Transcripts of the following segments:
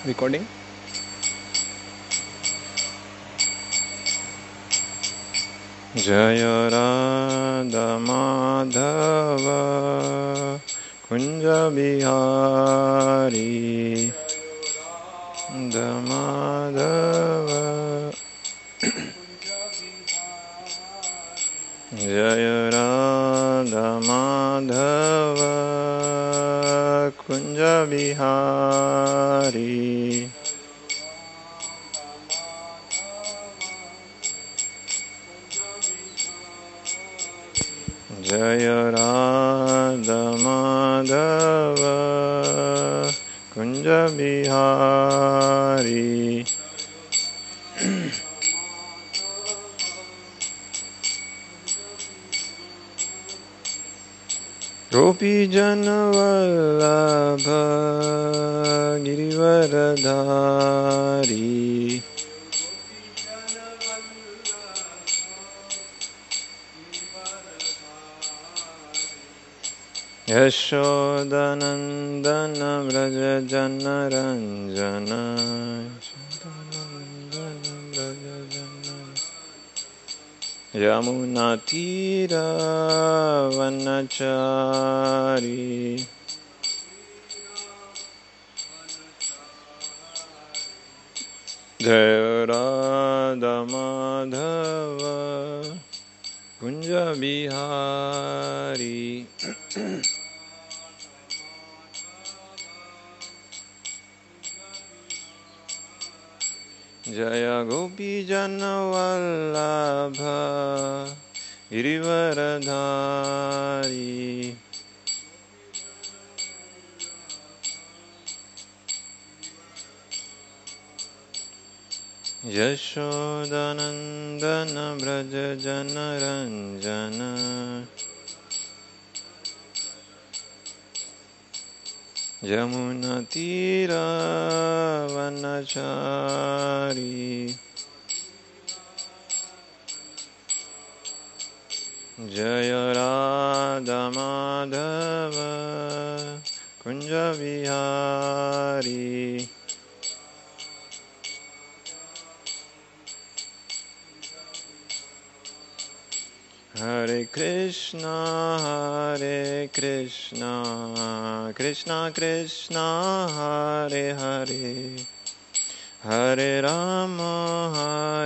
Recording. Jaya Radha Madhava Kunja Bihari Madhava Jaya Radha Madhava Kunja Bihari Jaya Radha Madhava Kunja Bihari Gopi Janavallabha Girivaradhari Yashodanandana Vraja Janaranjana Yamunatira Vanachari Jaya Radha Madhava Kunja Bihari Jaya Gopi Janavallabha Girivaradhari Yashodanandana Vraja Janaranjana Yamunatira Vanachari Jaya Radha Madhava Kunja Vihari Hare Krishna Krishna Krishna Hare Hare Hare Rama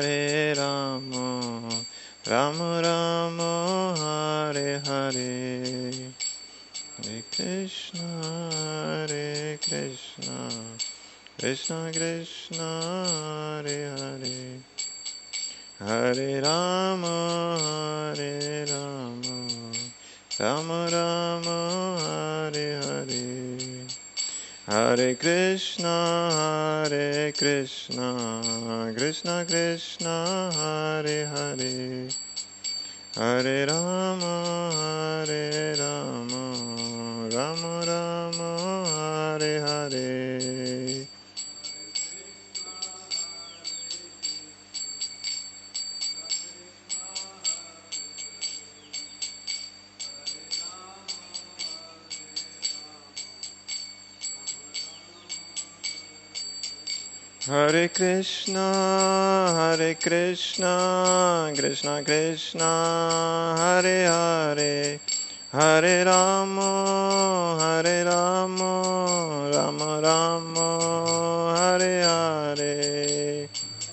Rama Rama Hare Hare Hare Krishna Krishna Krishna Hare Hare Hare Rama Rama Rama Hare Hare Hare Krishna Krishna Krishna Hare Hare Hare Rama Rama Rama Hare Hare Hare Krishna Krishna Krishna Hare Hare Hare Rama Rama Rama Hare Hare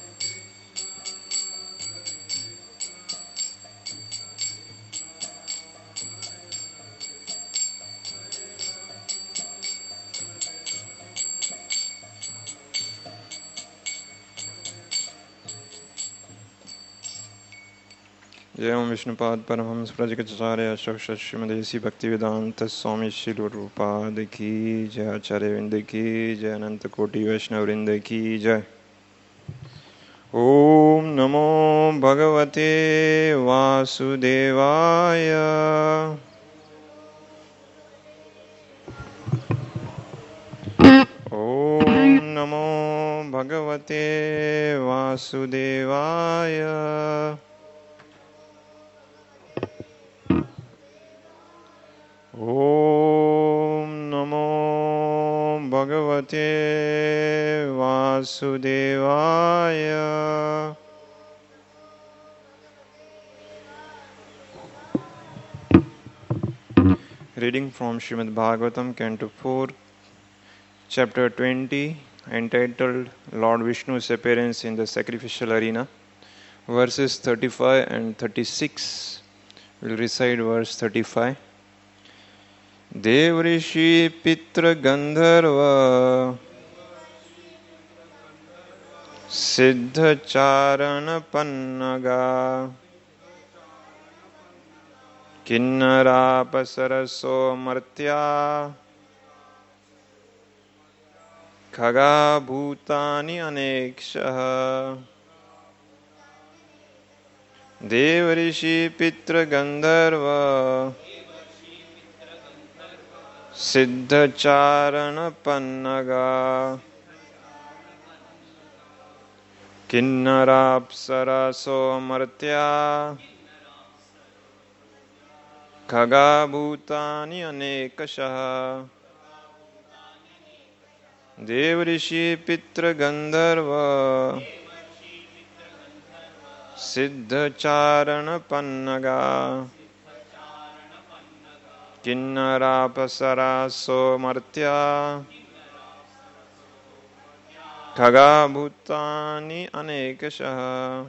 जय ओम विष्णुपाद परमहंस प्रजगचार्य अशोक श्रीमदेसी भक्ति वेदांत स्वामी शिल रूपाद की जय आचार्य वृंद की जय अनंत कोटि वैष्णव वृंद की जय। ओम नमो भगवते वासुदेवाय ओम नमो भगवते वासुदेवाय ओम नमो भगवते Vasudevaya. Reading from Srimad Bhagavatam, Canto 4, Chapter 20, entitled Lord Vishnu's Appearance in the Sacrificial Arena, verses 35 and 36. We'll recite verse 35. Devrishi Pitra Gandharva Siddha Charana Pannaga Kinnarapasaraso Martya Khaga Bhutani Anekshaha. Devrishi Pitra Gandharva Siddha Charana Pannaga Kinnarapsaraso Martya Khaga Bhutani Anekashaha. Devrishi Pitra Gandharva Siddha Charana Pannaga Kinnarapasaraso Martya Khaga Bhutani Anekashaha.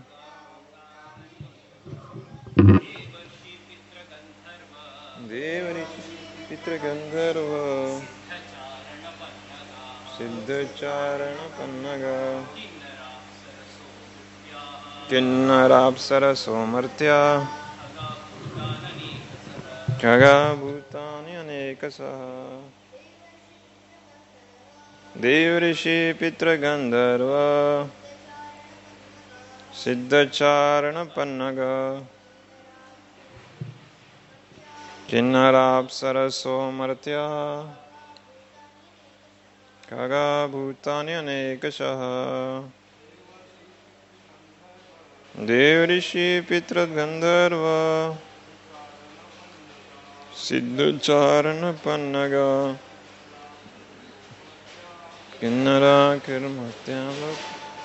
Devrishi Pitra Gandharva Siddha Charana Pannaga Kinnarapsaraso Martya Khaga Bhutani Anekasaha. Devrishi Pitra Gandharva Siddha Charana Pannaga Kinnarapsaraso Martya Khaga Bhutani Anekashaha. Devrishi Pitra Gandharva Siddha Charana Pannaga Kinnara Kirmatyalok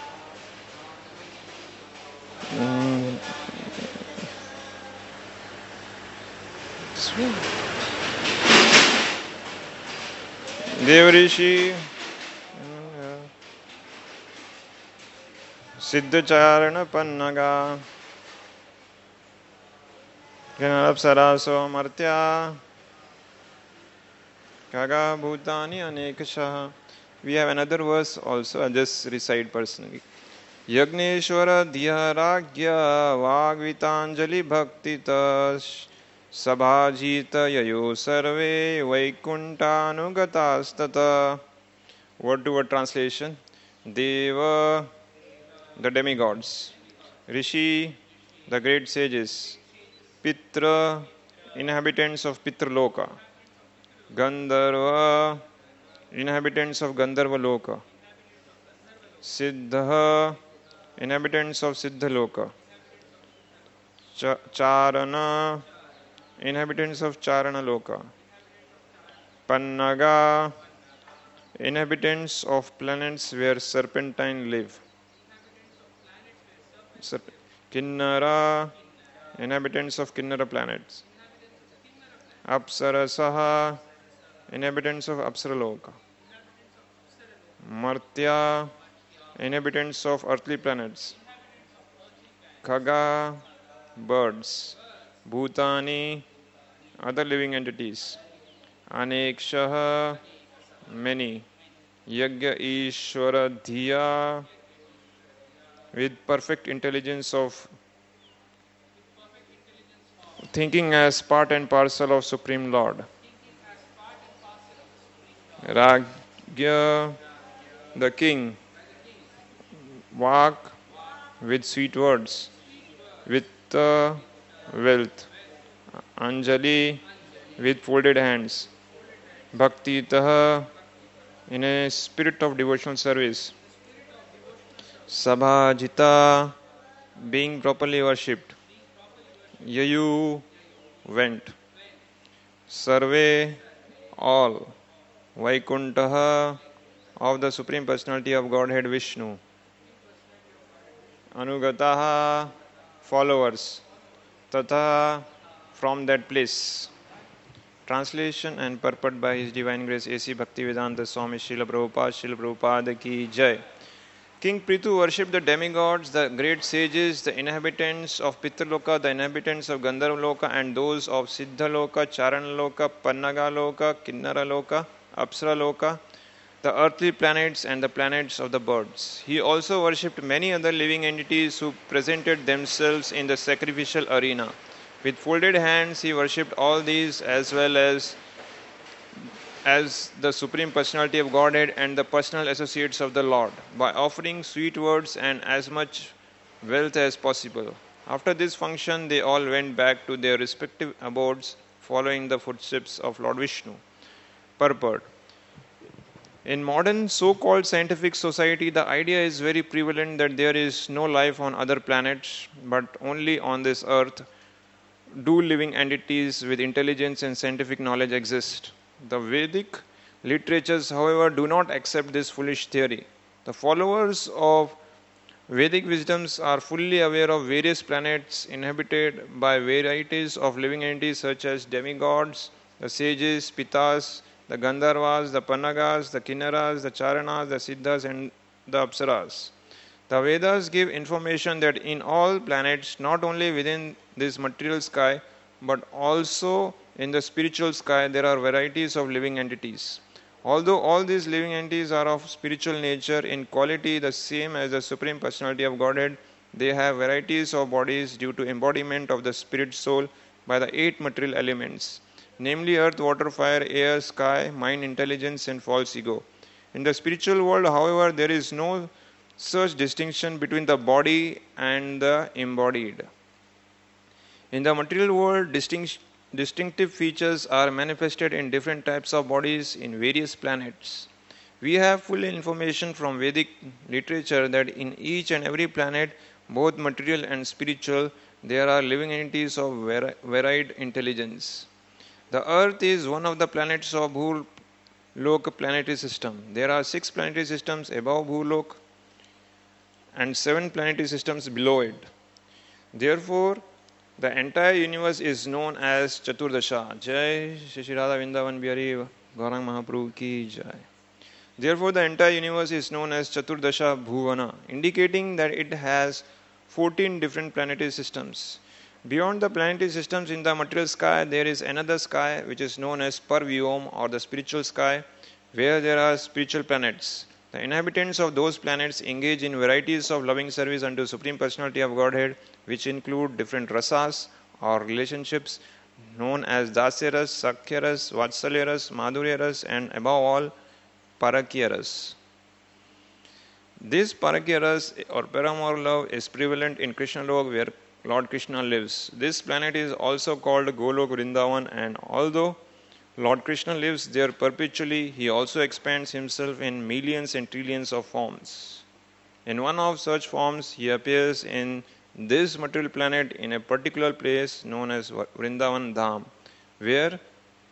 Devrishi Siddha Charana Pannaga Kinnarapsaraso Martya Khaga Bhutani Anekashaha. We have another verse also, I'll just recite personally. Yagneshwara Dhyaragya Vagvitanjali Bhaktita Sabhajita Yayo Sarve Vaikuntanugataastata. Word to word translation. Deva, the demigods. Rishi, the great sages. Pitra, inhabitants of Pitraloka. Gandharva, inhabitants of Gandharva Loka. Siddha, inhabitants of Siddhaloka. Charana, inhabitants of Charana Loka. Pannaga, inhabitants of planets where serpentine live. Kinnara, inhabitants of Kinnara planets. Apsarasaha, inhabitants of Apsaraloka. Martya, inhabitants of earthly planets. Khaga, birds. Bhutani, other living entities. Anekshaha, many. Yagya Ishvara Dhiya, with perfect intelligence of thinking as part and parcel of Supreme Lord. Ragya, the king. Vak, with sweet words. Vitta, wealth. Anjali, with folded hands. Bhakti taha, in a spirit of devotional service. Sabhajita, being properly worshipped. Yayu, went. Sarve, all. Vaikuntaha, of the Supreme Personality of Godhead Vishnu. Anugataha, followers. Tatha, from that place. Translation and purport by His Divine Grace A.C. Bhaktivedanta Swami Srila Prabhupada Ki Jai. King Prithu worshipped the demigods, the great sages, the inhabitants of Pitraloka, the inhabitants of Gandharvaloka, and those of Siddhaloka, Charanaloka, Pannagaloka, Kinnaraloka, Apsaraloka, the earthly planets and the planets of the birds. He also worshipped many other living entities who presented themselves in the sacrificial arena. With folded hands, he worshipped all these as well as the Supreme Personality of Godhead and the personal associates of the Lord, by offering sweet words and as much wealth as possible. After this function, they all went back to their respective abodes, following the footsteps of Lord Vishnu. Purport. In modern so-called scientific society, the idea is very prevalent that there is no life on other planets, but only on this earth do living entities with intelligence and scientific knowledge exist. The Vedic literatures, however, do not accept this foolish theory. The followers of Vedic wisdoms are fully aware of various planets inhabited by varieties of living entities such as demigods, the sages, pitas, the Gandharvas, the Pannagas, the Kinnaras, the Charanas, the Siddhas, and the Apsaras. The Vedas give information that in all planets, not only within this material sky, but also in the spiritual sky, there are varieties of living entities. Although all these living entities are of spiritual nature, in quality the same as the Supreme Personality of Godhead, they have varieties of bodies due to embodiment of the spirit soul by the 8 material elements, namely earth, water, fire, air, sky, mind, intelligence, and false ego. In the spiritual world, however, there is no such distinction between the body and the embodied. In the material world, distinctive features are manifested in different types of bodies in various planets. We have full information from Vedic literature that in each and every planet, both material and spiritual, there are living entities of varied intelligence. The Earth is one of the planets of Bhulok planetary system. There are 6 planetary systems above Bhulok and 7 planetary systems below it. Therefore, the entire universe is known as Chaturdasha. Jai Shri Radha Vrindavan Bihari Gaurang Mahaprabhu Ki Jai. Therefore, the entire universe is known as Chaturdasha Bhuvana, indicating that it has 14 different planetary systems. Beyond the planetary systems in the material sky, there is another sky which is known as Parvyom, or the spiritual sky, where there are spiritual planets. The inhabitants of those planets engage in varieties of loving service unto Supreme Personality of Godhead, which include different rasas or relationships known as Dasyaras, Sakhyaras, Vatsalyaras, Madhuryaras, and above all, Parakyaras. This Parakyaras or paramour love is prevalent in Krishna Lok, where Lord Krishna lives. This planet is also called Golok Vrindavan, and although Lord Krishna lives there perpetually, he also expands himself in millions and trillions of forms. In one of such forms, he appears in this material planet in a particular place known as Vrindavan Dham, where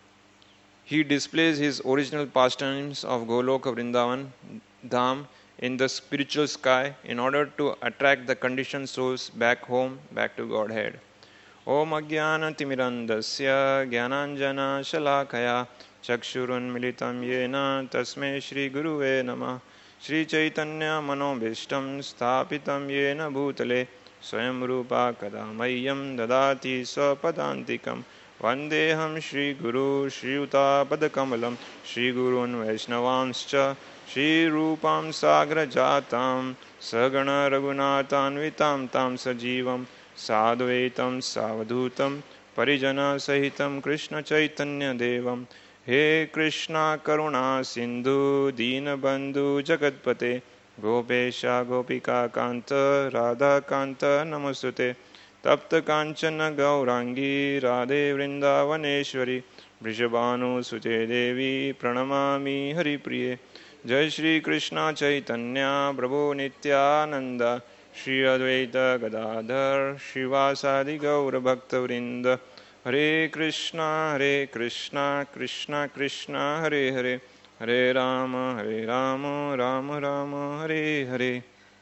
he displays his original pastimes of Goloka Vrindavan Dham in the spiritual sky in order to attract the conditioned souls back home, back to Godhead. Om Ajnana Timirandasya Gyananjana Shalakaya Chakshurun Militam Yena Tasme Shri Guruve Namah Shri Chaitanya Manobhishtam Sthapitam Yena Bhutale Swayam Rupa Kadamayyam Dadati Swapadantikam Vandeham Shri Guru Shri Uta Padakamalam Shri Gurun Vaishnavanscha Shri Rupam Sagra Jatam Sagana Raghunatanvitam Tam Sajivam Sadvaitam Savadhutam Parijana Sahitam Krishna Chaitanya Devam He Krishna Karuna Sindhu Deenabandhu Jagatpate Gopesha Gopika Kanta Radha Kanta Namasute Tapta Kanchana Gaurangi Radhe Vrindavaneshwari Vrishabhanu Sute Devi Pranamami Hari Priye Jai Shri Krishna Chaitanya Prabhu Nityananda Shri Advaita Gadadhar Shivasadi Gaura Bhakta Vrinda Hare Krishna Krishna Krishna Hare Hare Hare Rama, Rama Rama, Hare Hare.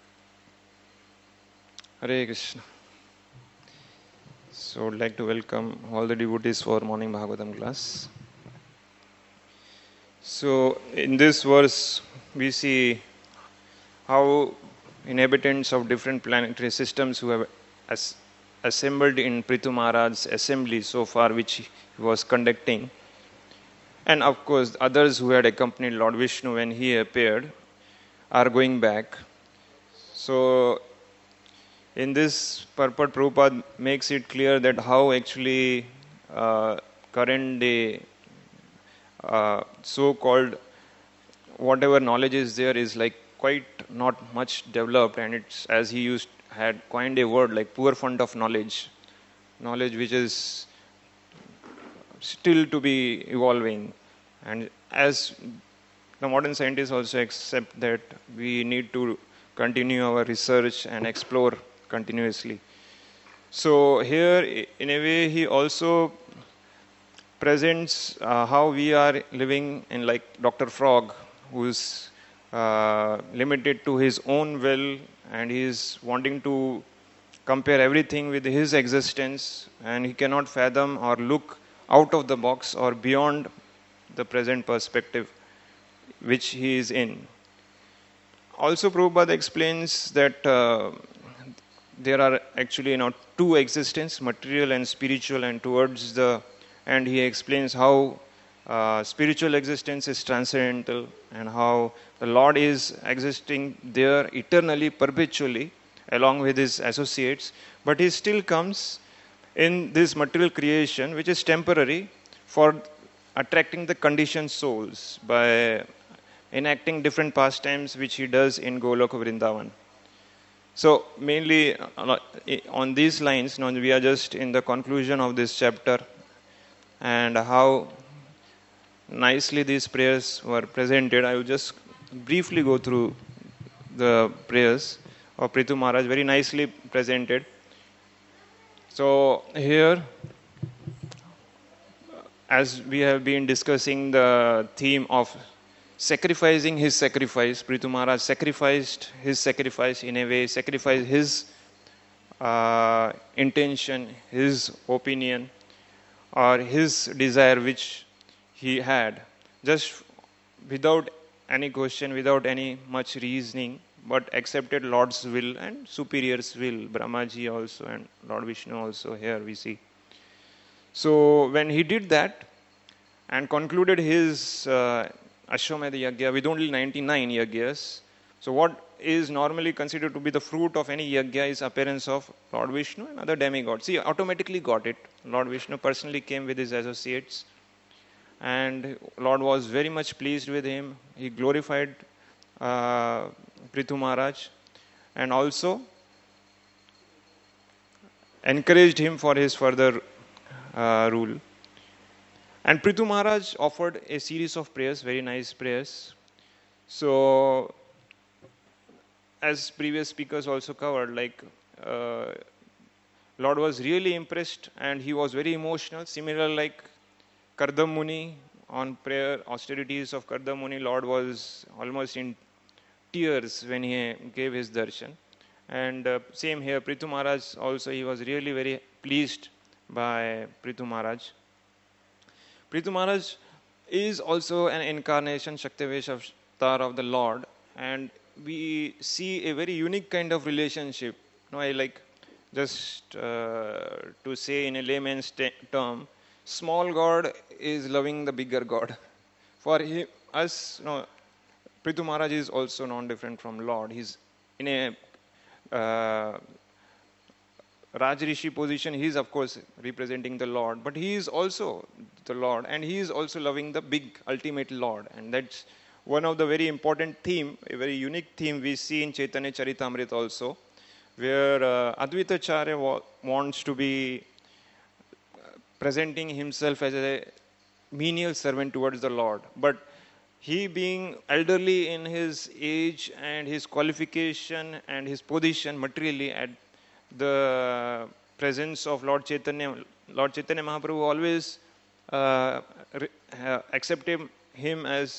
Hare Krishna. So I'd like to welcome all the devotees for morning Bhagavatam class. So in this verse, we see how inhabitants of different planetary systems who have assembled in Prithu Maharaj's assembly so far, which he was conducting, and of course others who had accompanied Lord Vishnu when he appeared, are going back. So in this purport, Prabhupada makes it clear that how actually current day so-called whatever knowledge is there is like quite not much developed, and it's, as he had coined a word like poor fund of knowledge which is still to be evolving. And as the modern scientists also accept that we need to continue our research and explore continuously. So here in a way he also presents how we are living in, like Dr. Frog, who's limited to his own will, and he is wanting to compare everything with his existence, and he cannot fathom or look out of the box or beyond the present perspective which he is in. Also, Prabhupada explains that there are actually two existences, material and spiritual, and he explains how spiritual existence is transcendental and how the Lord is existing there eternally, perpetually, along with his associates, but he still comes in this material creation, which is temporary, for attracting the conditioned souls by enacting different pastimes which he does in Goloka Vrindavan. So mainly on these lines, we are just in the conclusion of this chapter, and how nicely these prayers were presented. I will just briefly go through the prayers of Prithu Maharaj, very nicely presented. So here, as we have been discussing the theme of sacrificing his sacrifice, Prithu Maharaj sacrificed his sacrifice in a way, sacrificed his intention, his opinion, or his desire which he had, just without any question, without any much reasoning, but accepted Lord's will and superior's will, Brahmaji also and Lord Vishnu also, here we see. So when he did that and concluded his Ashwamedha Yagya with only 99 Yagyas, so what is normally considered to be the fruit of any Yagya is appearance of Lord Vishnu and other demigods. He automatically got it. Lord Vishnu personally came with his associates, and Lord was very much pleased with him. He glorified Prithu Maharaj and also encouraged him for his further rule. And Prithu Maharaj offered a series of prayers, very nice prayers. So, as previous speakers also covered, like Lord was really impressed and he was very emotional. Similar like Kardam Muni, on prayer austerities of Kardam Muni, Lord was almost in tears when he gave his darshan. And same here, Prithu Maharaj also, he was really very pleased by Prithu Maharaj. Prithu Maharaj is also an incarnation, Shaktivesh avatar of the Lord, and we see a very unique kind of relationship. I like just to say in a layman's term, small God is loving the bigger God. For us, Prithu Maharaj is also non-different from Lord. He's in a Rajrishi position. He is of course representing the Lord, but he is also the Lord, and he is also loving the big ultimate Lord. And that's one of the very important theme, a very unique theme we see in Chaitanya Charitamrita also, where Advaita Acharya wants to be presenting himself as a menial servant towards the Lord. But he, being elderly in his age and his qualification and his position materially at the presence of Lord Chaitanya Mahaprabhu always accepted him as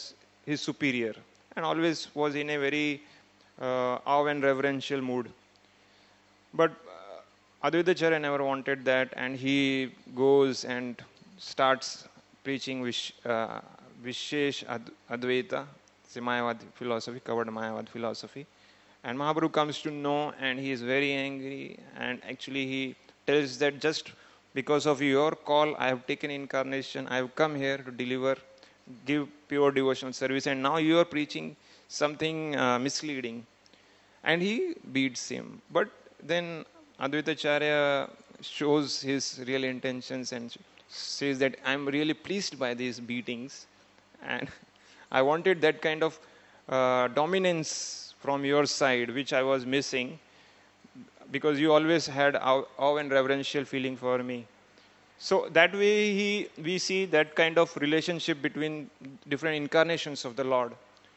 his superior, and always was in a very awe and reverential mood. But Advaita Acharya never wanted that, and he goes and starts preaching Vishesh Advaita, it's a Mayavad philosophy, covered Mayavad philosophy. And Mahaprabhu comes to know, and he is very angry, and actually he tells that just because of your call, I have taken incarnation, I have come here to deliver, give pure devotional service, and now you are preaching something misleading. And he beats him. But then Advaita Acharya shows his real intentions and says that I am really pleased by these beatings, and I wanted that kind of dominance from your side, which I was missing, because you always had awe and reverential feeling for me. So that way we see that kind of relationship between different incarnations of the Lord.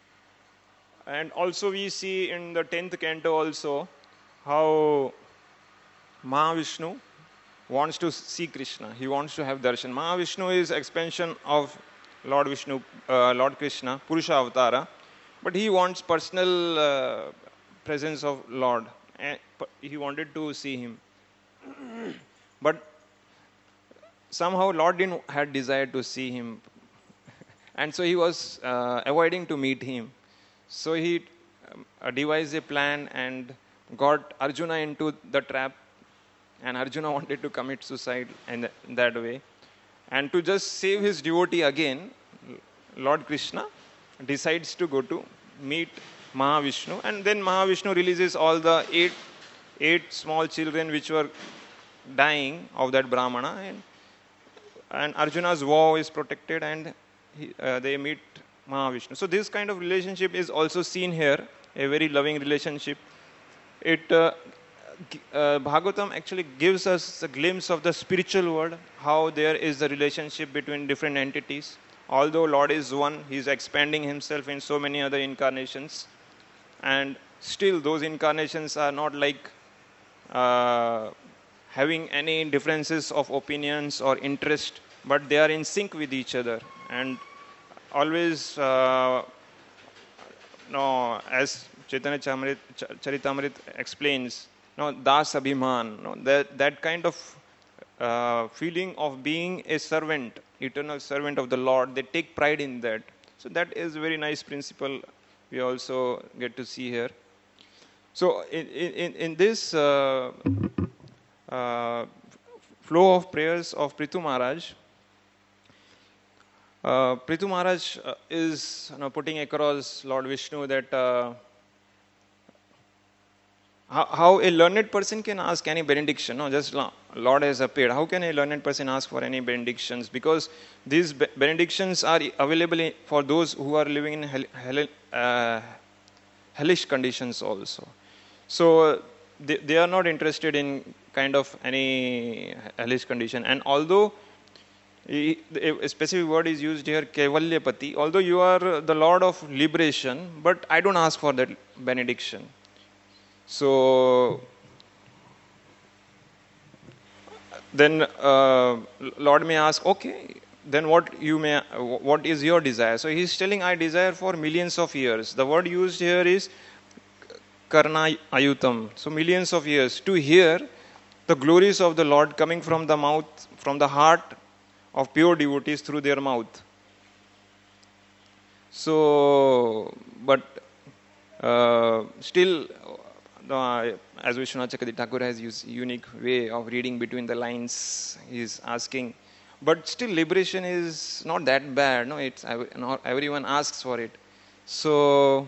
And also we see in the 10th canto also how Mahavishnu wants to see Krishna. He wants to have darshan. Mahavishnu is expansion of Lord Vishnu, Lord Krishna, Purusha Avatara, but he wants personal presence of Lord. And he wanted to see him. But somehow Lord didn't had desire to see him. And so he was avoiding to meet him. So he devised a plan and got Arjuna into the trap, and Arjuna wanted to commit suicide in that way. And to just save his devotee again, Lord Krishna decides to go to meet Mahavishnu, and then Mahavishnu releases all the eight small children which were dying of that Brahmana, and Arjuna's vow is protected, and they meet Mahavishnu. So this kind of relationship is also seen here, a very loving relationship. Bhagavatam actually gives us a glimpse of the spiritual world, how there is the relationship between different entities. Although Lord is one, He is expanding Himself in so many other incarnations, and still those incarnations are not like having any differences of opinions or interest, but they are in sync with each other. And always, as Chaitanya Charitamrit explains, Das Abhiman, that kind of feeling of being a servant, eternal servant of the Lord, they take pride in that. So that is a very nice principle we also get to see here. So in this flow of prayers of Prithu Maharaj, Prithu Maharaj is putting across Lord Vishnu that how a learned person can ask any benediction. No, just Lord has appeared. How can a learned person ask for any benedictions? Because these benedictions are available for those who are living in hellish conditions also. So they are not interested in kind of any hellish condition. And although a specific word is used here, Kevalyapati, although you are the Lord of liberation, but I don't ask for that benediction. So then Lord may ask, okay, then what is your desire? So he's telling, I desire for millions of years. The word used here is Karna Ayutam. So millions of years to hear the glories of the Lord coming from the mouth, from the heart of pure devotees through their mouth. So, but still, as Vishwanath Chakravarti Thakur has used unique way of reading between the lines, he is asking, but still liberation is not that bad. No, it's not everyone asks for it. So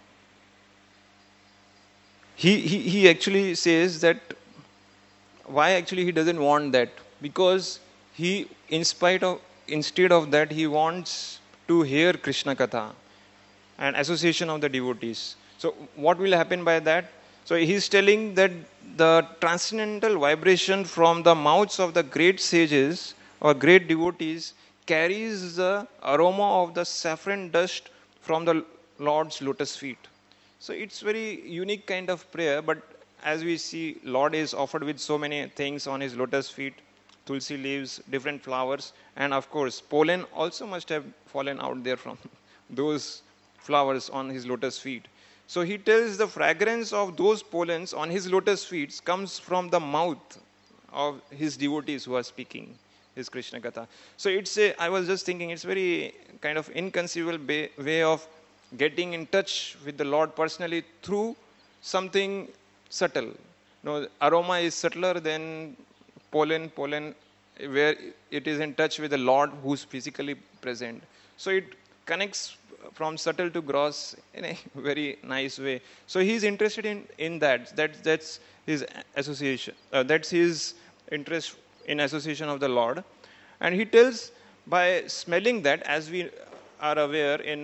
he actually says that why actually he doesn't want that, because he instead of that he wants to hear Krishna Katha and association of the devotees. So what will happen by that? So he's telling that the transcendental vibration from the mouths of the great sages or great devotees carries the aroma of the saffron dust from the Lord's lotus feet. So it's very unique kind of prayer, but as we see, Lord is offered with so many things on His lotus feet, tulsi leaves, different flowers, and of course pollen also must have fallen out there from those flowers on his lotus feet. So he tells the fragrance of those pollens on his lotus feet comes from the mouth of his devotees who are speaking his Krishna Katha. So I was just thinking, it's very kind of inconceivable way of getting in touch with the Lord personally through something subtle. Aroma is subtler than pollen, where it is in touch with the Lord who's physically present. So it connects from subtle to gross in a very nice way. So he's interested in that. That's his association. That's his interest in association of the Lord. And he tells by smelling that, as we are aware in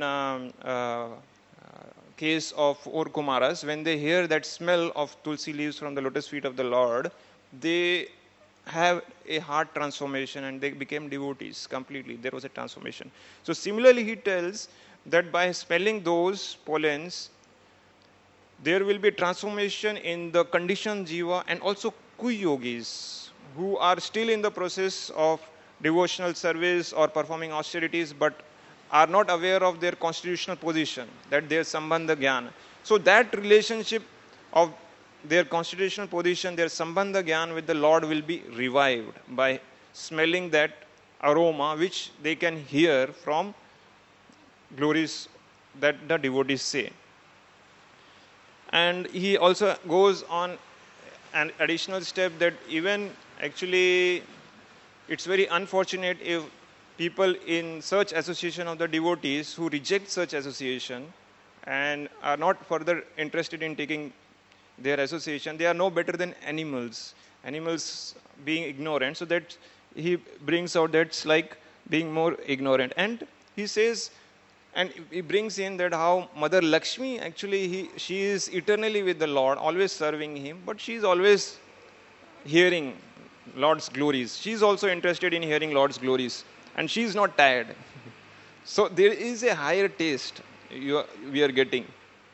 case of four Kumaras, when they hear that smell of tulsi leaves from the lotus feet of the Lord, they have a heart transformation and they became devotees completely. There was a transformation. So similarly, he tells that by smelling those pollens, there will be transformation in the conditioned jiva and also kuy yogis who are still in the process of devotional service or performing austerities but are not aware of their constitutional position, that their sambandha jnana. So that relationship of their constitutional position, their sambandha jnana with the Lord will be revived by smelling that aroma which they can hear from glories that the devotees say. And he also goes on an additional step that even actually it's very unfortunate if people in such association of the devotees who reject such association and are not further interested in taking their association, they are no better than animals. Animals being ignorant. So that he brings out that's like being more ignorant. And he says, and he brings in that how Mother Lakshmi actually she is eternally with the Lord, always serving him, but she is always hearing Lord's glories. She is also interested in hearing Lord's glories. And she is not tired. So there is a higher taste we are getting.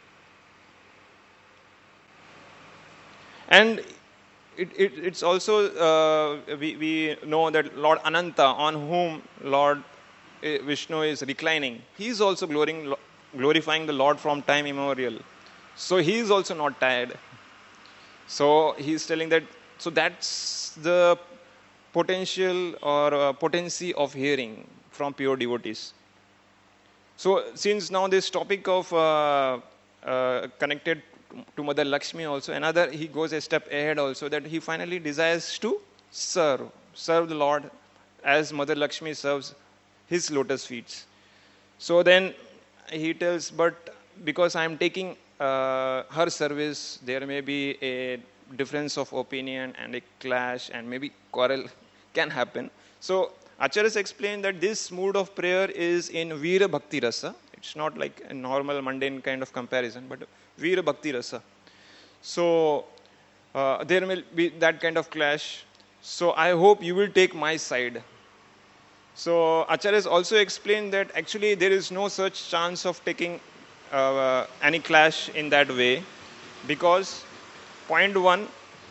And it's also, we know that Lord Ananta, on whom Lord Vishnu is reclining, he is also glorifying the Lord from time immemorial. So he is also not tired. So he is telling that, so that's the potential or potency of hearing from pure devotees. So since now this topic of connected to Mother Lakshmi also, another, he goes a step ahead also, that he finally desires to serve the Lord as Mother Lakshmi serves his lotus feet. So then he tells, but because I am taking her service, there may be a difference of opinion and a clash and maybe quarrel can happen. So Acharyas explained that this mood of prayer is in Veera Bhakti Rasa. It's not like a normal mundane kind of comparison, but Veera Bhakti Rasa. So there will be that kind of clash. So I hope you will take my side. So Acharyas also explained that actually there is no such chance of taking any clash in that way, because point one,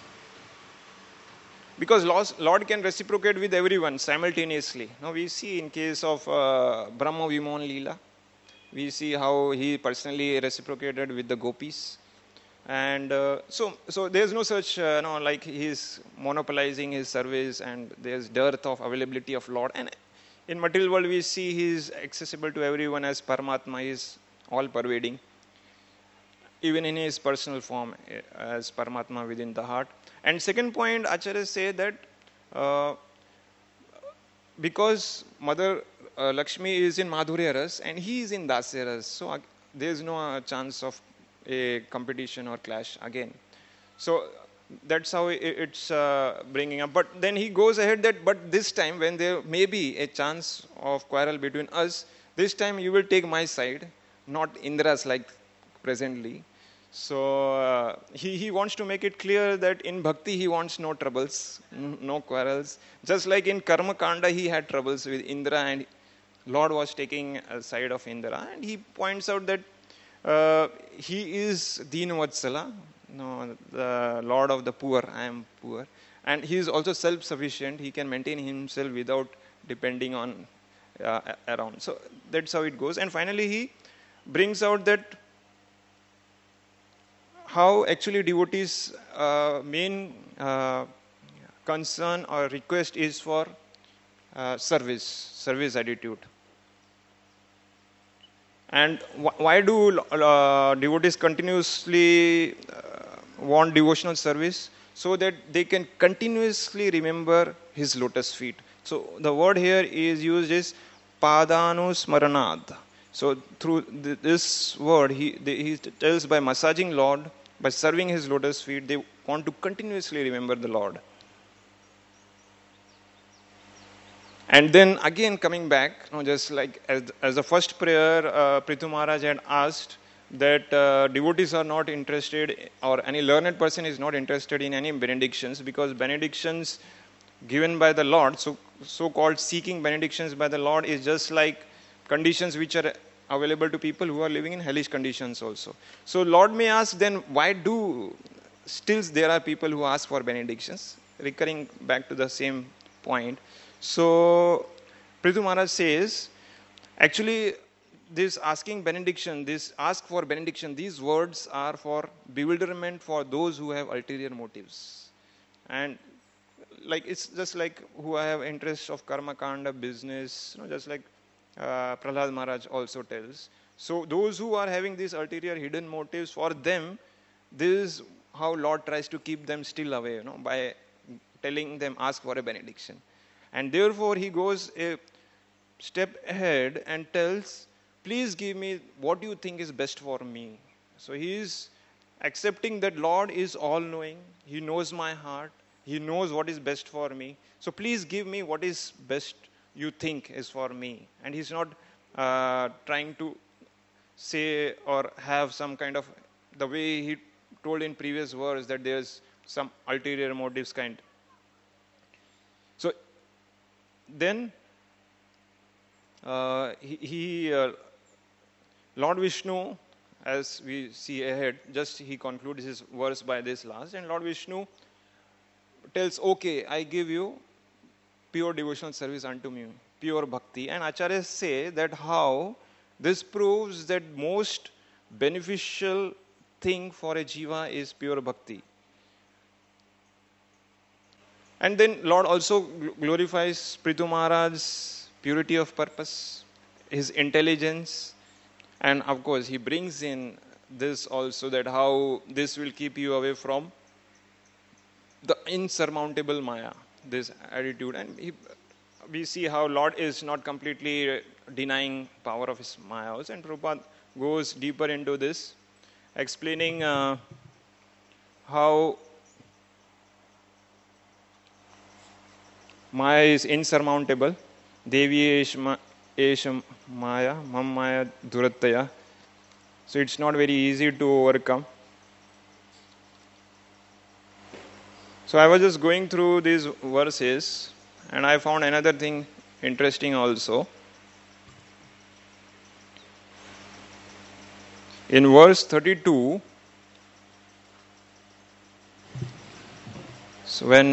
because Lord can reciprocate with everyone simultaneously. Now we see in case of Brahma Vimon Leela, we see how he personally reciprocated with the gopis. And so there's no such, like he's monopolizing his service and there's dearth of availability of Lord. And in material world, we see he's accessible to everyone as Paramatma, is all pervading, even in his personal form as Paramatma within the heart. And second point, Acharyas say that because Mother Lakshmi is in Madhurya Ras and he is in Dasya Ras, so there is no chance of a competition or clash again. So that's how it's bringing up. But then he goes ahead that, but this time when there may be a chance of quarrel between us, this time you will take my side, not Indra's like presently. So he wants to make it clear that in bhakti he wants no troubles, no quarrels. Just like in Karma Kanda he had troubles with Indra and Lord was taking a side of Indra. And he points out that he is Deenavatsala, the Lord of the poor, I am poor. And he is also self-sufficient. He can maintain himself without depending on around. So that's how it goes. And finally he brings out that how actually devotees' main concern or request is for service attitude. And why do devotees continuously want devotional service? So that they can continuously remember his lotus feet. So the word here is used is padanusmaranad. So through this word, he tells by massaging Lord, by serving his lotus feet, they want to continuously remember the Lord. And then again coming back, just like as the first prayer, Prithu Maharaj had asked that devotees are not interested, or any learned person is not interested in any benedictions, because benedictions given by the Lord, so-called seeking benedictions by the Lord, is just like conditions which are available to people who are living in hellish conditions also. So Lord may ask, then why do still there are people who ask for benedictions? Recurring back to the same point. So Prithu Maharaj says, actually this asking benediction, this ask for benediction, these words are for bewilderment for those who have ulterior motives. And like it's just like who have interest of karma kanda, business, just like Prahlad Maharaj also tells. So those who are having these ulterior hidden motives, for them, this is how Lord tries to keep them still away, by telling them ask for a benediction. And therefore he goes a step ahead and tells, please give me what you think is best for me. So he is accepting that Lord is all-knowing. He knows my heart. He knows what is best for me. So please give me what is best you think is for me. And he's not trying to say or have some kind of, the way he told in previous verse, that there's some ulterior motives kind. So then Lord Vishnu, as we see ahead, just he concludes his verse by this last, and Lord Vishnu tells, okay, I give you pure devotional service unto me, pure bhakti. And acharyas say that how this proves that most beneficial thing for a jiva is pure bhakti. And then Lord also glorifies Prithu Maharaj's purity of purpose, his intelligence, and of course he brings in this also, that how this will keep you away from the insurmountable Maya, this attitude. And we see how Lord is not completely denying power of his Maya also. And Prabhupada goes deeper into this, explaining how Maya is insurmountable. Devi Esha Maya, Mam Maya Durattaya. So it's not very easy to overcome. So I was just going through these verses, and I found another thing interesting also. In verse 32, so when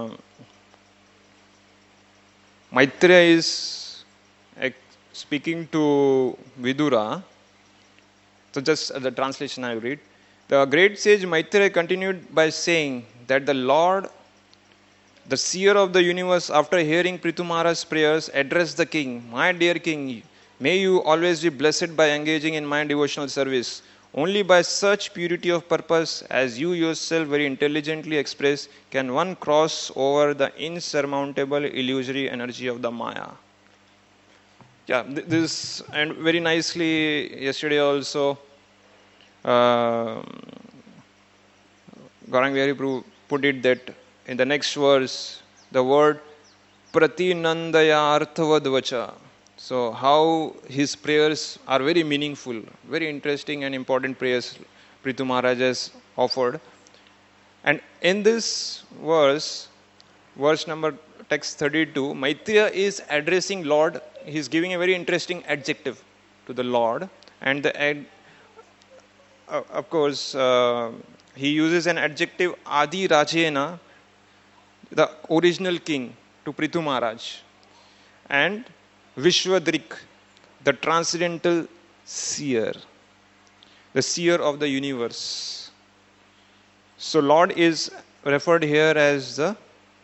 Maitreya is speaking to Vidura, so just the translation I read. The great sage Maitreya continued by saying that the Lord, the seer of the universe, after hearing Prithu Maharaj's prayers, addressed the king, my dear king, may you always be blessed by engaging in my devotional service. Only by such purity of purpose as you yourself very intelligently express can one cross over the insurmountable illusory energy of the Maya. Yeah, this, and very nicely yesterday also Gaurang Vihari put it that in the next verse, the word pratinandaya arthavadvacha. So how his prayers are very meaningful, very interesting and important prayers Prithu Maharaj has offered. And in this verse number text 32, Maitreya is addressing Lord. He is giving a very interesting adjective to the Lord. And of course, he uses an adjective Adi Rajena, the original king, to Prithu Maharaj. And Vishwadrik, the transcendental seer, the seer of the universe. So Lord is referred here as the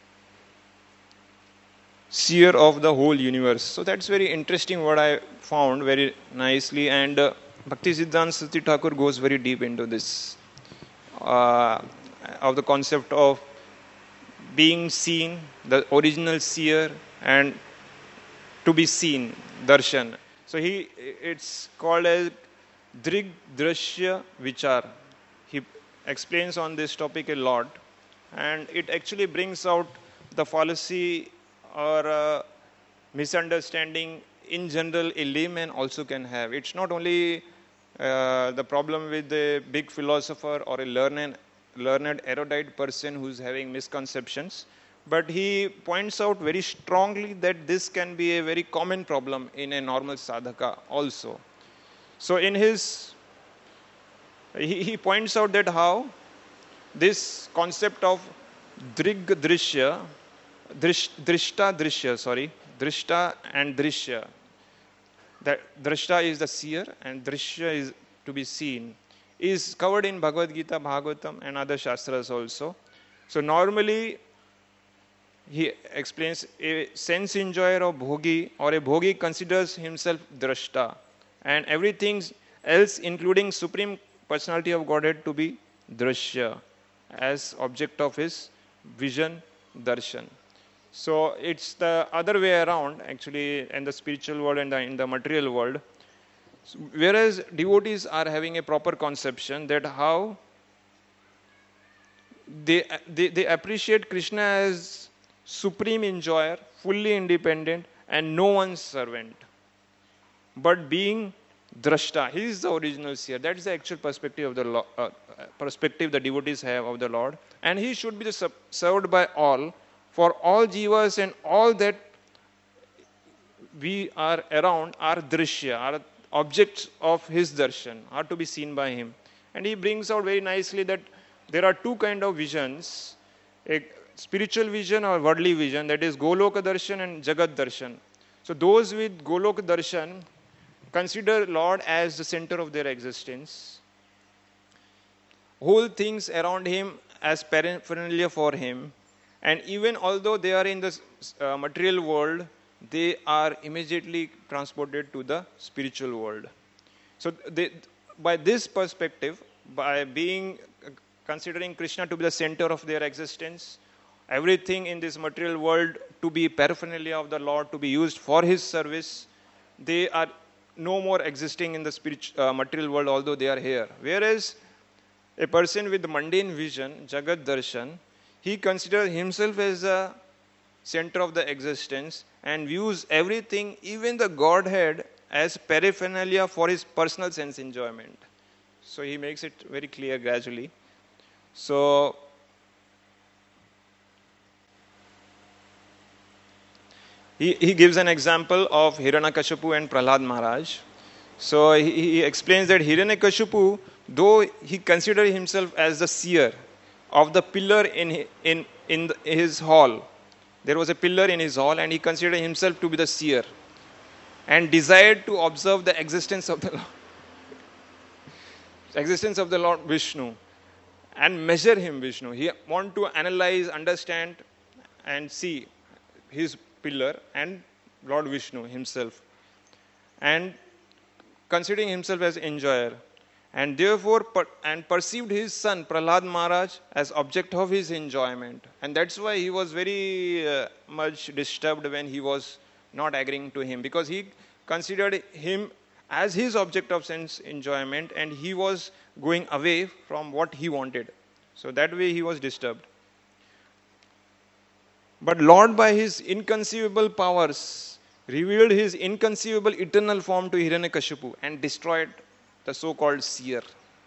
seer of the whole universe. So that's very interesting what I found very nicely, and Bhaktisiddhanta Saraswati Thakur goes very deep into this uh, of the concept of being seen, the original seer, and to be seen, darshan. So it's called as Drig Drashya Vichar. He explains on this topic a lot, and it actually brings out the fallacy or misunderstanding in general a layman also can have. It's not only the problem with a big philosopher or a learned erudite person who's having misconceptions, but he points out very strongly that this can be a very common problem in a normal sadhaka also. So in his, he points out that how this concept of drig drishya, drishta and drishya, that drishta is the seer and drishya is to be seen, is covered in Bhagavad Gita, Bhagavatam and other shastras also. So normally he explains a sense enjoyer or bhogi or a bhogi considers himself drashta and everything else including Supreme Personality of Godhead to be drashya as object of his vision, darshan. So it's the other way around actually in the spiritual world and in the material world. So, whereas devotees are having a proper conception that how they appreciate Krishna as supreme enjoyer, fully independent and no one's servant. But being drashta, he is the original seer. That is the actual perspective of the perspective the devotees have of the Lord, and he should be served by all, for all jivas and all that we are around are drishya, are objects of his darshan, are to be seen by him. And he brings out very nicely that there are two kind of visions, a spiritual vision or worldly vision, that is Goloka darshan and Jagat darshan. So those with Goloka darshan consider Lord as the center of their existence, whole things around him as paraphernalia for him, and even although they are in the material world, they are immediately transported to the spiritual world. So by this perspective, by being considering Krishna to be the center of their existence, everything in this material world to be paraphernalia of the Lord, to be used for his service, they are no more existing in the material world, although they are here. Whereas a person with mundane vision, Jagat Darshan, he considers himself as the center of the existence and views everything, even the Godhead, as paraphernalia for his personal sense enjoyment. So he makes it very clear gradually. So he gives an example of Hiranyakashipu and Prahlad Maharaj. So he explains that Hiranyakashipu, though he considered himself as the seer of the pillar in his hall, there was a pillar in his hall and he considered himself to be the seer and desired to observe the existence of the Lord Vishnu and measure him, Vishnu. He wanted to analyze, understand and see his pillar and Lord Vishnu himself, and considering himself as enjoyer, and therefore perceived his son Prahlad Maharaj as object of his enjoyment, and that's why he was very much disturbed when he was not agreeing to him, because he considered him as his object of sense enjoyment and he was going away from what he wanted. So that way he was disturbed. But Lord, by his inconceivable powers, revealed his inconceivable eternal form to Hiranyakashipu and destroyed the so-called seer,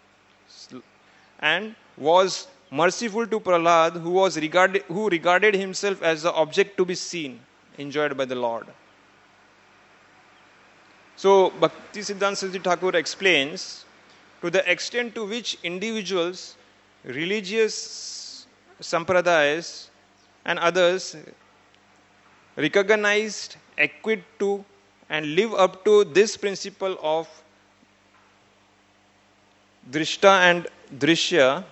and was merciful to Prahlad, who regarded himself as the object to be seen, enjoyed by the Lord. So Bhaktisiddhanta Saraswati Thakur explains to the extent to which individuals, religious sampradayas and others recognized, equate to and live up to this principle of Drishta and Drishya,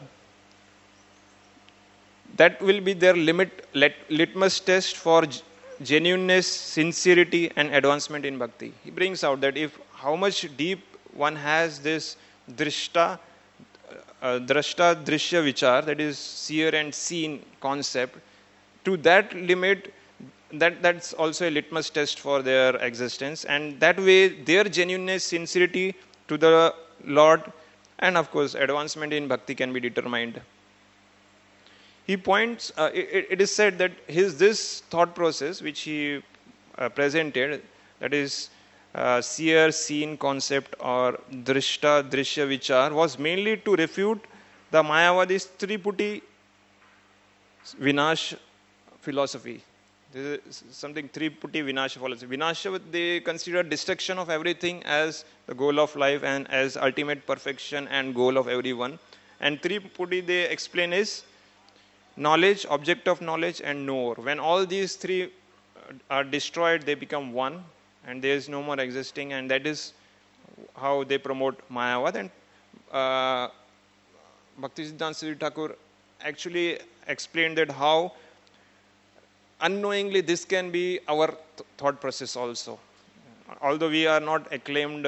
that will be their litmus test for genuineness, sincerity, and advancement in bhakti. He brings out that if how much deep one has this drishta, drashta, drishya vichar, that is seer and seen concept, to that limit, that's also a litmus test for their existence, and that way their genuineness, sincerity to the Lord, and of course advancement in bhakti can be determined. He points, it is said that this thought process which he presented, that is seer, seen concept or drishta, drishya vichar, was mainly to refute the Mayavadi's Triputi Vinash philosophy. This is something Triputi Vinasha philosophy. Vinasha, they consider destruction of everything as the goal of life and as ultimate perfection and goal of everyone. And Triputi, they explain, is knowledge, object of knowledge, and knower. When all these three are destroyed, they become one, and there is no more existing, and that is how they promote Mayavad. And Bhaktisiddhanta Saraswati Thakur actually explained that how unknowingly this can be our thought process also. Although we are not acclaimed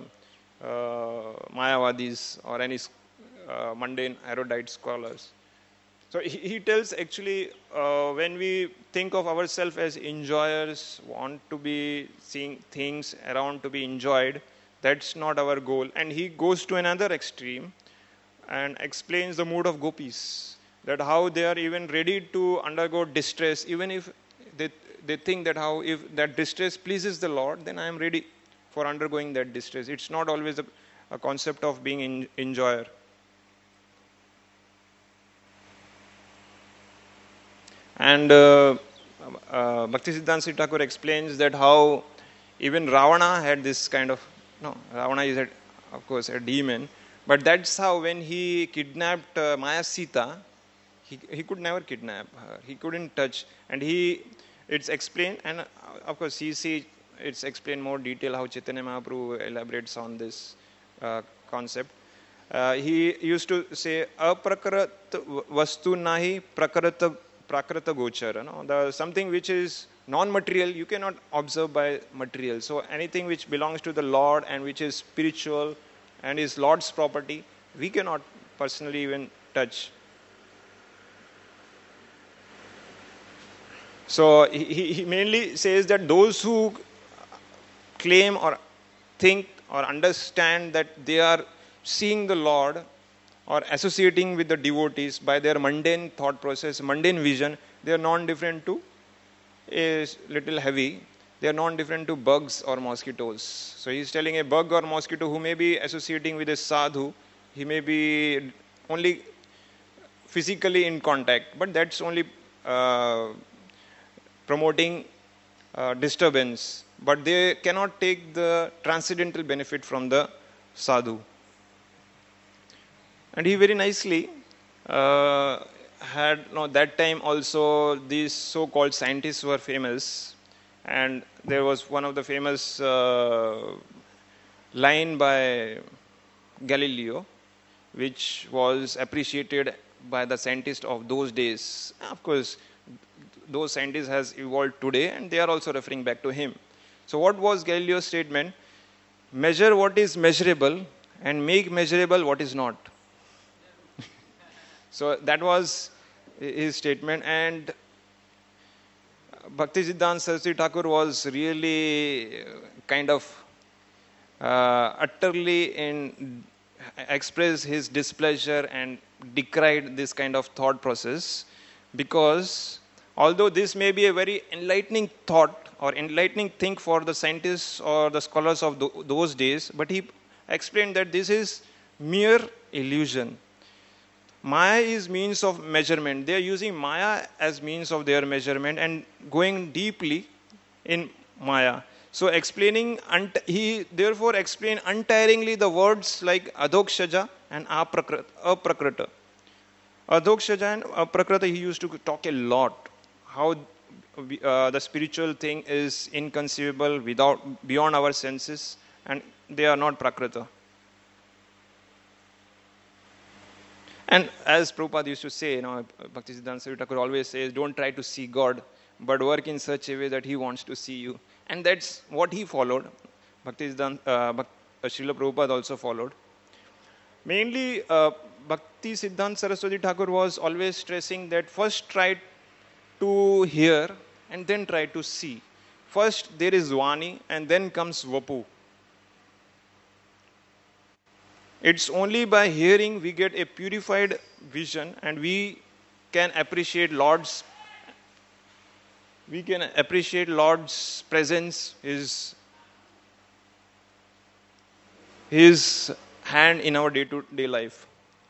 Mayavadis or any mundane erudite scholars. So he tells actually when we think of ourselves as enjoyers, want to be seeing things around to be enjoyed, that's not our goal. And he goes to another extreme and explains the mood of gopis, that how they are even ready to undergo distress, even if they think that how if that distress pleases the Lord, then I am ready for undergoing that distress. It's not always a concept of being enjoyer. And Bhaktisiddhanta Saraswati Thakur explains that how even Ravana had this kind of, Ravana is of course a demon, but that's how when he kidnapped Maya Sita, he could never kidnap her. He couldn't touch. And it's explained, and of course it's explained more detail how Chaitanya Mahaprabhu elaborates on this concept. He used to say, aprakarat vastu nahi prakarata gochara. Something which is non-material, you cannot observe by material. So anything which belongs to the Lord and which is spiritual and is Lord's property, we cannot personally even touch. So he mainly says that those who claim or think or understand that they are seeing the Lord or associating with the devotees by their mundane thought process, mundane vision, they are non-different to a little heavy. They are non-different to bugs or mosquitoes. So he's telling a bug or mosquito who may be associating with a sadhu, he may be only physically in contact, but that's only promoting disturbance, but they cannot take the transcendental benefit from the sadhu. And he very nicely had, that time also these so-called scientists were famous, and there was one of the famous line by Galileo, which was appreciated by the scientists of those days. Of course, those scientists has evolved today, and they are also referring back to him. So what was Galileo's statement? Measure what is measurable and make measurable what is not. So that was his statement, and Bhaktisiddhanta Saraswati Thakur was really kind of utterly expressed his displeasure and decried this kind of thought process, because although this may be a very enlightening thought or enlightening thing for the scientists or the scholars of those days, but he explained that this is mere illusion. Maya is means of measurement. They are using Maya as means of their measurement and going deeply in Maya. So he therefore explained untiringly the words like adhokshaja and aprakrita. Adhokshaja and aprakrita, he used to talk a lot. How the spiritual thing is inconceivable, beyond our senses, and they are not prakrita. And as Prabhupada used to say, Bhaktisiddhanta Saraswati Thakur always says, don't try to see God, but work in such a way that He wants to see you. And that's what he followed. Srila Prabhupada also followed. Mainly, Bhaktisiddhanta Saraswati Thakur was always stressing that first try to hear and then try to see. First there is Vani and then comes Vapu. It's only by hearing we get a purified vision and we can appreciate Lord's presence, His hand in our day-to-day life.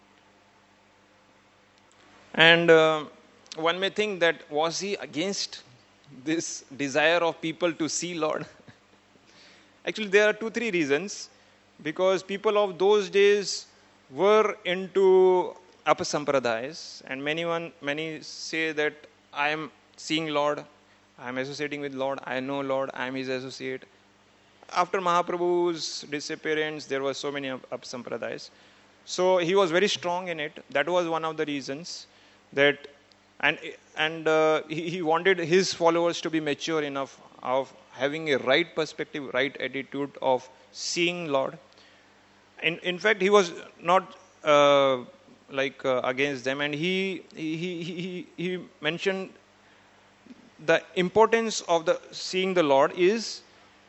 And one may think that was he against this desire of people to see Lord? Actually, there are 2-3 reasons. Because people of those days were into apasampradayas, and many say that I am seeing Lord, I am associating with Lord, I know Lord, I am His associate. After Mahaprabhu's disappearance, there were so many apasampradayas. So he was very strong in it. That was one of the reasons that, and he wanted his followers to be mature enough of having a right perspective, right attitude of seeing Lord. In fact, he was not against them, and he mentioned the importance of the seeing the Lord is,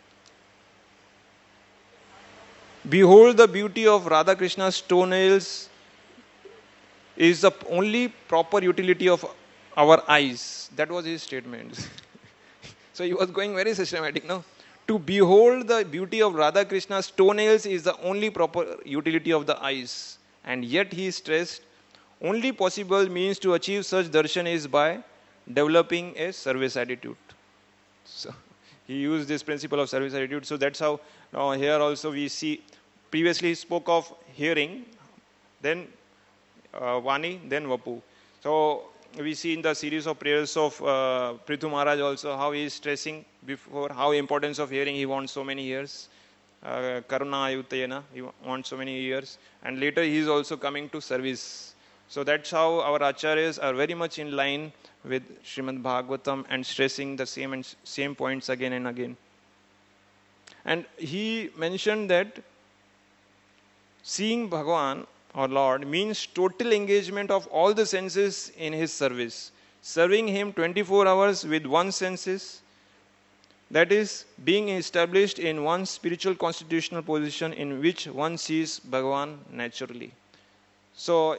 behold the beauty of Radha Krishna's toenails is the only proper utility of our eyes. That was his statement. So he was going very systematic, no? To behold the beauty of Radha Krishna's toenails is the only proper utility of the eyes. And yet he stressed, only possible means to achieve such darshan is by developing a service attitude. So he used this principle of service attitude. So that's how here also we see, previously he spoke of hearing, then Vani, then Vapu. So we see in the series of prayers of Prithu Maharaj also how he is stressing before how importance of hearing. He wants so many years. Karuna Ayutayana, he wants so many years. And later he is also coming to service. So that's how our acharyas are very much in line with Srimad Bhagavatam and stressing the same points again and again. And he mentioned that seeing Bhagavan or Lord means total engagement of all the senses in His service. Serving Him 24 hours with one's senses, that is, being established in one's spiritual constitutional position in which one sees Bhagavan naturally. So,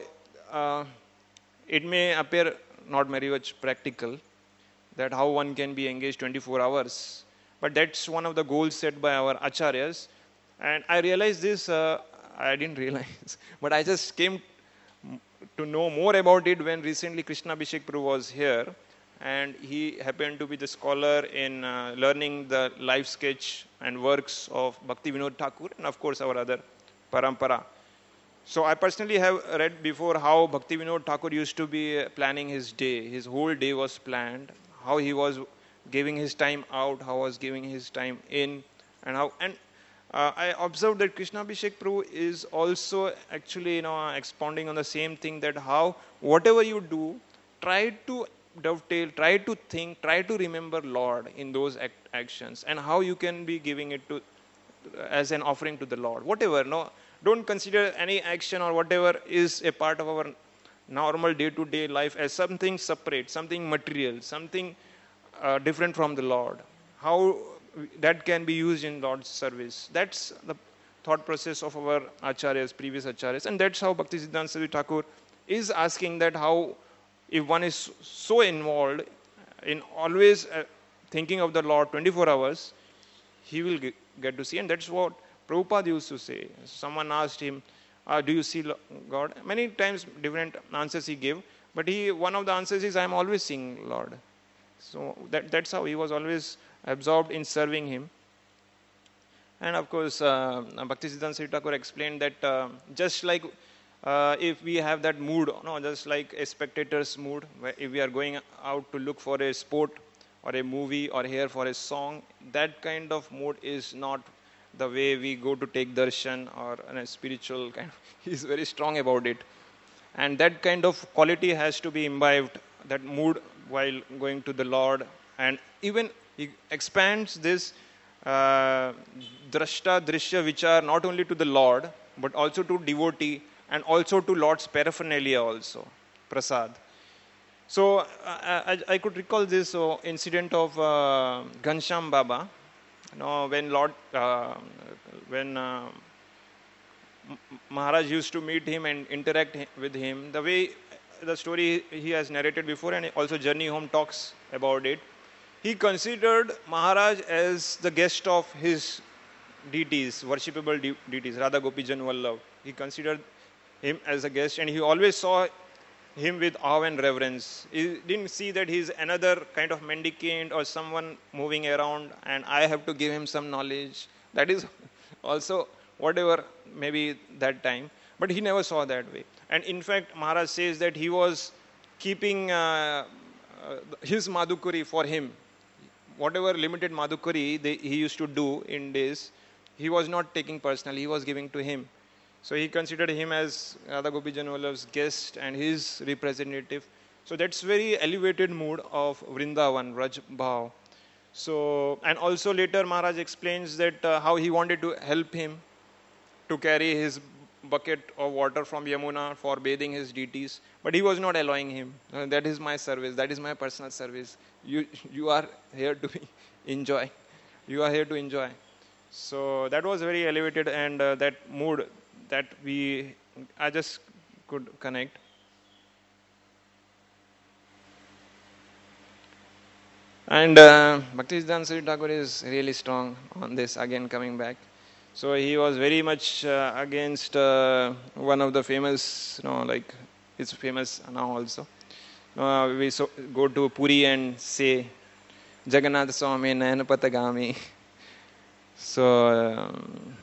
it may appear not very much practical that how one can be engaged 24 hours. But that's one of the goals set by our acharyas. And I realized this, I didn't realize, but I just came to know more about it when recently Krishna Abhishek Prabhu was here, and he happened to be the scholar in learning the life sketch and works of Bhakti Vinod Thakur and of course our other parampara. So I personally have read before how Bhakti Vinod Thakur used to be planning his day. His whole day was planned, how he was giving his time out, how he was giving his time in, and how. And I observed that Krishna Abhishek Prabhu is also actually expounding on the same thing, that how whatever you do, try to dovetail, try to think, try to remember Lord in those actions, and how you can be giving it to as an offering to the Lord. Whatever, don't consider any action or whatever is a part of our normal day-to-day life as something separate, something material, something different from the Lord. How that can be used in Lord's service. That's the thought process of our acharyas, previous acharyas, and that's how Bhaktisiddhanta Saraswati Thakur is asking that how, if one is so involved in always thinking of the Lord 24 hours, he will get to see. And that's what Prabhupada used to say. Someone asked him, do you see God? Many times different answers he gave, but one of the answers is, I am always seeing Lord. So that's how he was always absorbed in serving Him. And of course, Bhaktisiddhanta Saraswati Thakur explained that just like if we have that mood, just like a spectator's mood, where if we are going out to look for a sport or a movie or here for a song, that kind of mood is not the way we go to take darshan or a spiritual kind of. He is very strong about it. And that kind of quality has to be imbibed, that mood while going to the Lord. And even he expands this drashta, drishya, which are not only to the Lord, but also to devotee and also to Lord's paraphernalia also, prasad. So I could recall this incident of Ghanshyam Baba. When when Maharaj used to meet him and interact with him, the way the story he has narrated before, and also Journey Home talks about it, he considered Maharaj as the guest of his deities, worshipable deities, Radha Gopijan Vallabh. He considered him as a guest, and he always saw him with awe and reverence. He didn't see that he's another kind of mendicant or someone moving around and I have to give him some knowledge. That is also whatever maybe that time. But he never saw that way. And in fact, Maharaj says that he was keeping his Madhukuri for him. Whatever limited Madhukuri he used to do in days, he was not taking personally, he was giving to him. So he considered him as Radha Gopijan Vallabh's guest and his representative. So that's very elevated mood of Vrindavan, Raj Bhav. So, and also later Maharaj explains that how he wanted to help him to carry his bucket of water from Yamuna for bathing his deities, but he was not allowing him. That is my service, that is my personal service. You are here to enjoy. You are here to enjoy. So that was very elevated, and that mood that I just could connect. And Bhaktisiddhanta Saraswati Thakur is really strong on this, again coming back. So he was very much against one of the famous, like it's famous now also. We go to Puri and say, Jagannath Swami Nayanapatagami. So,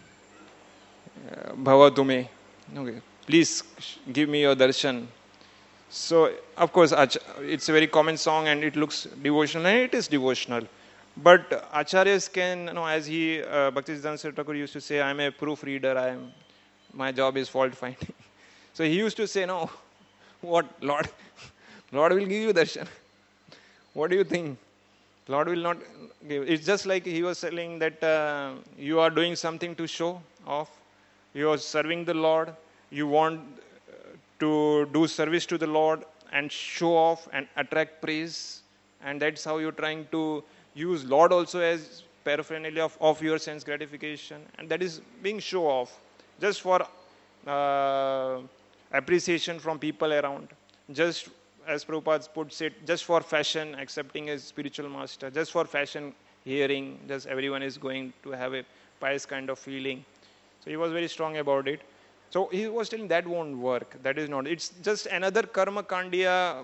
Bhavatume, okay, please give me your darshan. So, of course, it's a very common song and it looks devotional, and it is devotional. But Acharyas can, as Bhaktisiddhanta Saraswati Thakur used to say, I am a proofreader, my job is fault finding. So he used to say, no, what, Lord will give you darshan. What do you think? Lord will not give. It's just like he was telling that you are doing something to show off. You are serving the Lord. You want to do service to the Lord and show off and attract praise. And that's how you're trying to use Lord also as paraphernalia of your sense gratification. And that is being show off. Just for appreciation from people around. Just as Prabhupada puts it, just for fashion, accepting a spiritual master. Just for fashion, hearing. Just everyone is going to have a pious kind of feeling. So he was very strong about it. So he was telling that won't work. That is not. It's just another Karma Kandiya,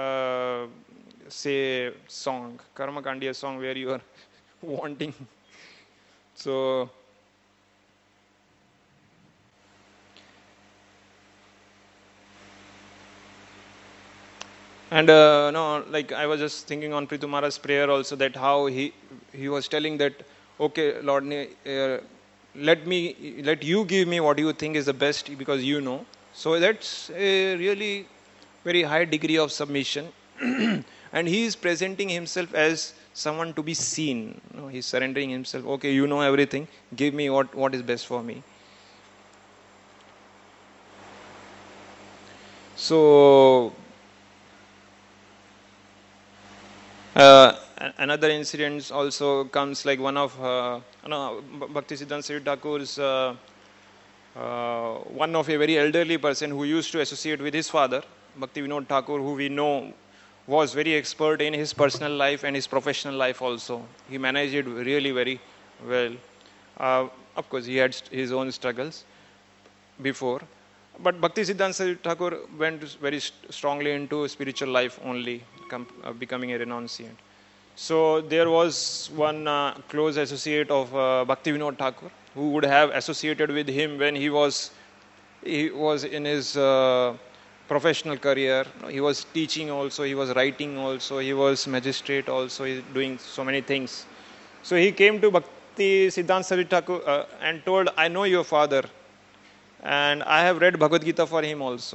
say, song. Karma Kandiya song where you are wanting. So, and like I was just thinking on Prithu Maharaj's prayer also, that how he was telling that, okay, Lord, let you give me what you think is the best because you know. So that's a really very high degree of submission. And he is presenting himself as someone to be seen. He's surrendering himself. Okay, you know everything. Give me what is best for me. So another incident also comes, like one of Bhaktisiddhanta Saraswati Thakur's one of a very elderly person who used to associate with his father, Bhakti Vinod Thakur, who we know was very expert in his personal life and his professional life also. He managed it really very well. Of course, he had his own struggles before. But Bhaktisiddhanta Saraswati Thakur went very strongly into spiritual life only, becoming a renunciant. So there was one close associate of Bhakti Vinod Thakur who would have associated with him when he was in his professional career. He was teaching also, he was writing also, he was magistrate also, he was doing so many things. So he came to Bhaktisiddhanta Saraswati Thakur and told, I know your father and I have read Bhagavad Gita for him also.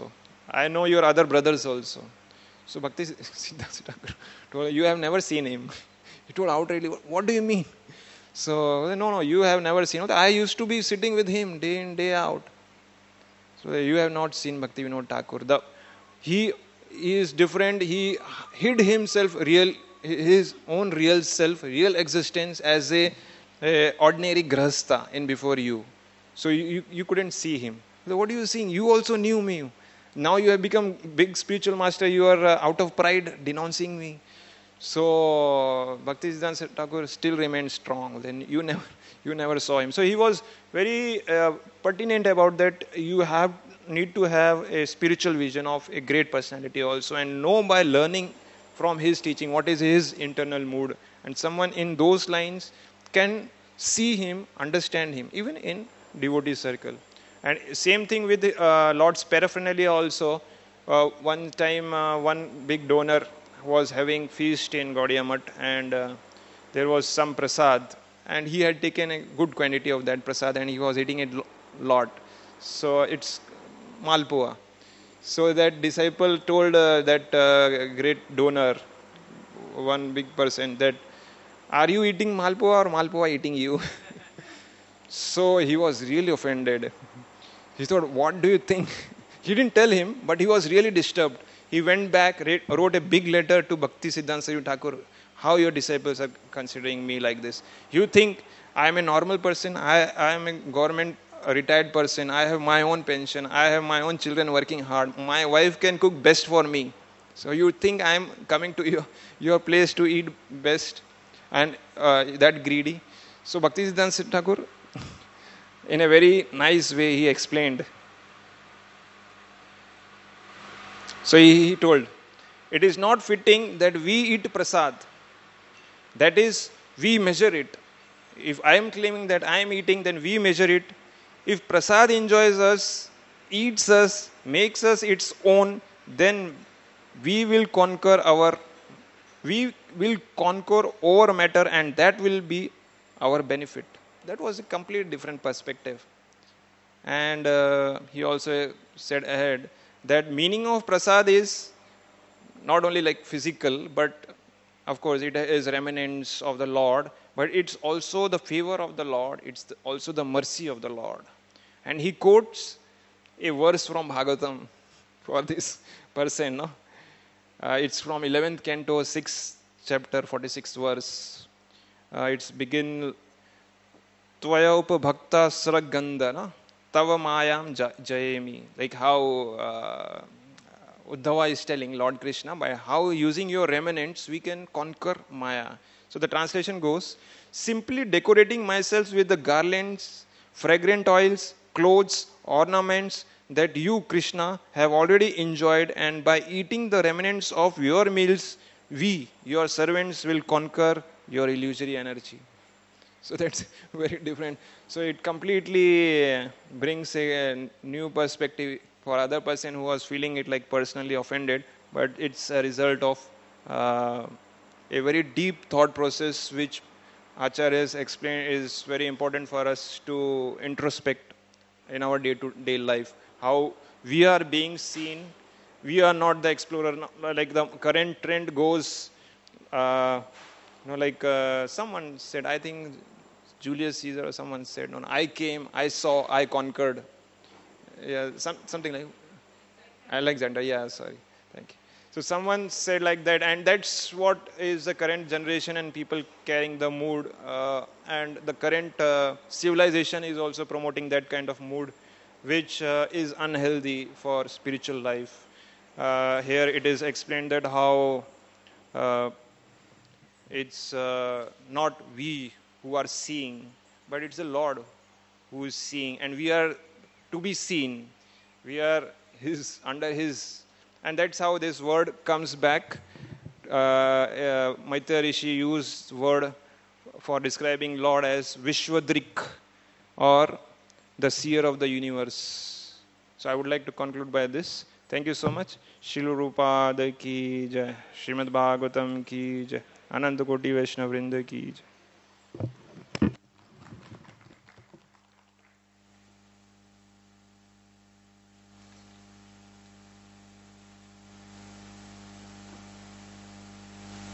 I know your other brothers also. So Bhakti Siddhanta Thakur told, you have never seen him. He told outrightly, what do you mean? So, no, you have never seen him. I used to be sitting with him day in, day out. So you have not seen Bhakti Vinod Thakur. He is different. He hid himself, his own real self, real existence as a ordinary grahastha in before you. So you couldn't see him. So what are you seeing? You also knew me. Now you have become big spiritual master. You are out of pride denouncing me. So Bhaktisiddhanta Thakur still remained strong. Then you never saw him. So he was very pertinent about that. You need to have a spiritual vision of a great personality also, and know by learning from his teaching what is his internal mood. And someone in those lines can see him, understand him, even in devotee circle. And same thing with Lord's paraphernalia also. One time, one big donor was having feast in Gaudiya Math, and there was some prasad, and he had taken a good quantity of that prasad, and he was eating it lot. So it's malpua. So that disciple told that great donor, one big person, that, are you eating malpua or malpua eating you? So he was really offended. He thought, what do you think? He didn't tell him, but he was really disturbed. He went back, wrote a big letter to Bhaktisiddhanta Thakur. How your disciples are considering me like this? You think I am a normal person? I am a government retired person. I have my own pension. I have my own children working hard. My wife can cook best for me. So you think I am coming to your place to eat best and that greedy? So Bhaktisiddhanta Thakur, in a very nice way, he explained. So he told, it is not fitting that we eat prasad. That is, we measure it. If I am claiming that I am eating, then we measure it. If prasad enjoys us, eats us, makes us its own, then we will conquer over matter, and that will be our benefit. That was a completely different perspective. And he also said ahead that meaning of prasad is not only like physical, but of course it is remnants of the Lord, but it's also the favor of the Lord. It's also the mercy of the Lord. And he quotes a verse from Bhagavatam for this person. No? It's from 11th canto, 6th chapter, 46th verse. It's begin, Tvaya upabhakta saraganda, no? Tava mayam jayemi. Like how Uddhava is telling Lord Krishna, by how using your remnants we can conquer Maya. So the translation goes, simply decorating myself with the garlands, fragrant oils, clothes, ornaments that you, Krishna, have already enjoyed, and by eating the remnants of your meals, we, your servants, will conquer your illusory energy. So that's very different. So it completely brings a new perspective for other person who was feeling it like personally offended, but it's a result of a very deep thought process which Acharyas explained is very important for us to introspect in our day-to-day life. How we are being seen, we are not the explorer. Like the current trend goes, someone said, I think Julius Caesar or someone said, no, I came, I saw, I conquered. Yeah, something like Alexander. Yeah, sorry, thank you. So someone said like that, and that's what is the current generation and people carrying the mood. And the current civilization is also promoting that kind of mood, which is unhealthy for spiritual life. Here it is explained that how it's not we who are seeing, but it's the Lord who is seeing, and we are to be seen. We are under His, and that's how this word comes back. Maitreya Rishi used word for describing Lord as Vishwadrik, or the seer of the universe. So I would like to conclude by this. Thank you so much. Shilu Rupada ki jai, Srimad Bhagavatam ki jai, Ananta Koti Vaishnava Vrinda ki jai.